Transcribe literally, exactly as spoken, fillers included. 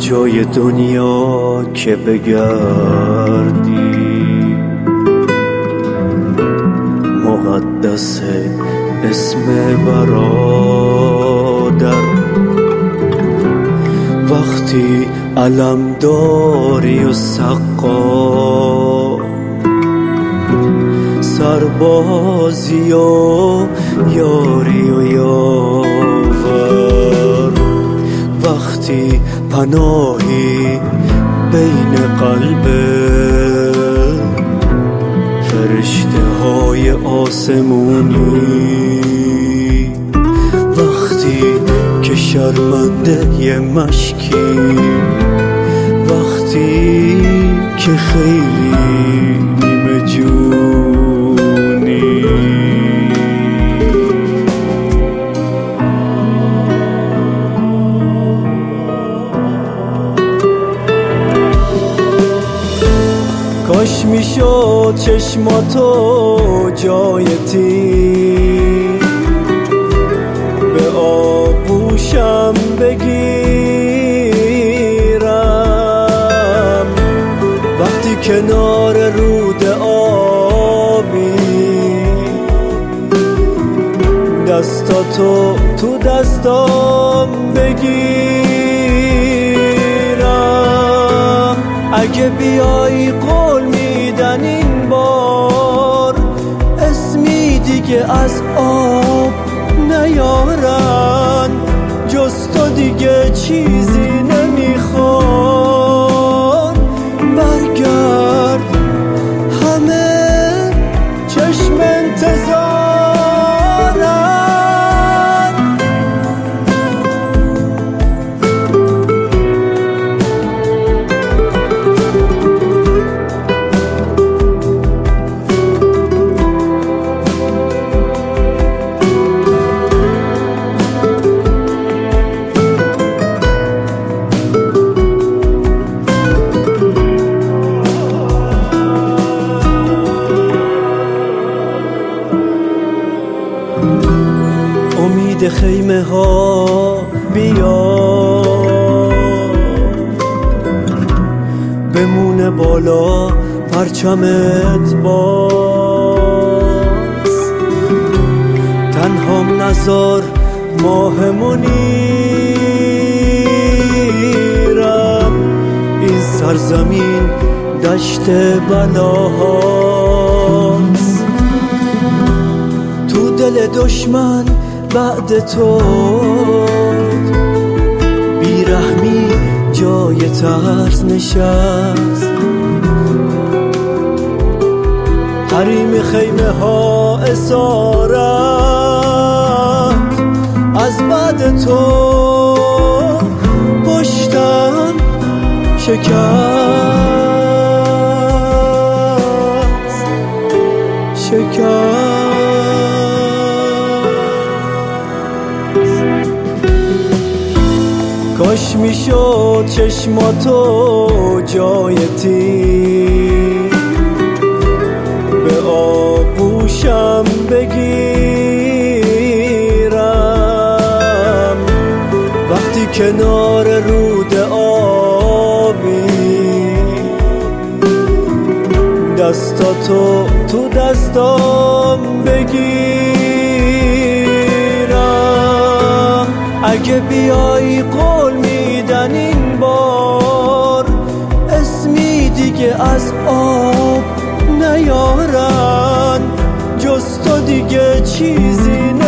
جای دنیا که بگردی مقدس اسم برادر، وقتی علم داری و سقا سربازی و یاری و یاور، وقتی پناهی بین قلب فرشته های آسمونی، وقتی که شرمنده ی مشکی، وقتی که خیلی نیمه جونی. کاش میشد چشماتو جای تیر به آغوشم بگیرم، وقتی کنار رود آبی دستاتو تو دستام بگیرم. اگه بیایی قول میدن این بار اسمی دیگه از آب نیارن، جز تو دیگه چیزی نمیخوان. برگرد همه چشم انتظارن. امید خیمه ها بیا بمونه بالا پرچمت باز، تنهام نزار ماه منیرم. این سرزمین دشت بلاهاست، تو دل دشمن بعد تو بیرحمی جای ترس نشست. حریم خیمه ها اسارت از بعد تو پشتم شکست شکست. کاش میشد چشماتو جای تیر به آغوشم بگیرم، وقتی کنار رود آبی دستاتو تو دستام بگیرم. اگه بیایی قول میدن این بار اسمی دیگه از آب نیارن، جز تو دیگه چیزی